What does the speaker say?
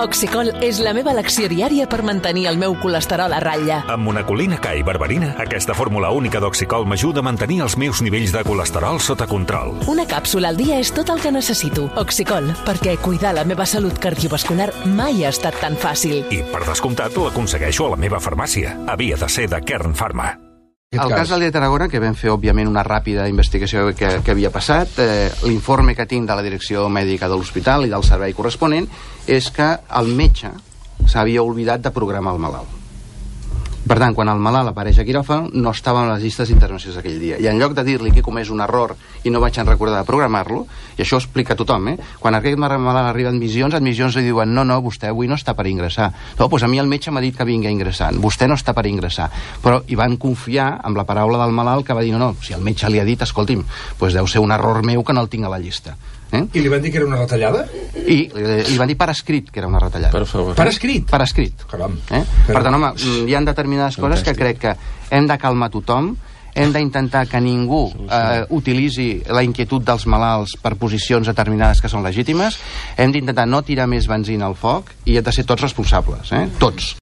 Oxicol és la meva elecció diària per mantenir el meu colesterol a ratlla. Amb monacolina K i berberina, aquesta fórmula única d'Oxicol m'ajuda a mantenir els meus nivells de colesterol sota control. Una càpsula al dia és tot el que necessito. Oxicol, perquè cuidar la meva salut cardiovascular mai ha estat tan fàcil. I, per descomptat, l'aconsegueixo a la meva farmàcia. Havia de ser de Kern Pharma. El cas del dia de Tarragona, que vam fer, òbviament, una ràpida investigació que havia passat, l'informe que tinc de la direcció mèdica de l'hospital i del servei corresponent és que el metge s'havia oblidat de programar el malalt. Per tant, quan el malalt apareix a quiròfan, no estava en les llistes d'intervencions aquell dia. I en lloc de dir-li que he comès un error i no vaig recordar de programar-lo, i això ho explica tothom, quan aquest malalt arriba a admissions li diuen no, vostè avui no està per ingressar. No, doncs a mi el metge m'ha dit que vingui a ingressar. Vostè no està per ingressar. Però hi van confiar amb la paraula del malalt que va dir no, si el metge li ha dit, escolti'm, doncs deu ser un error meu que no el tinc a la llista. I li van dir que era una retallada? I li van dir per escrit que era una retallada. Per favor. Per escrit? Per escrit. Caram. Per tant, home, hi ha determinades coses que crec que hem de calmar tothom, hem d'intentar que ningú utilitzi la inquietud dels malalts per posicions determinades que són legítimes, hem d'intentar no tirar més benzina al foc i hem de ser tots responsables, tots.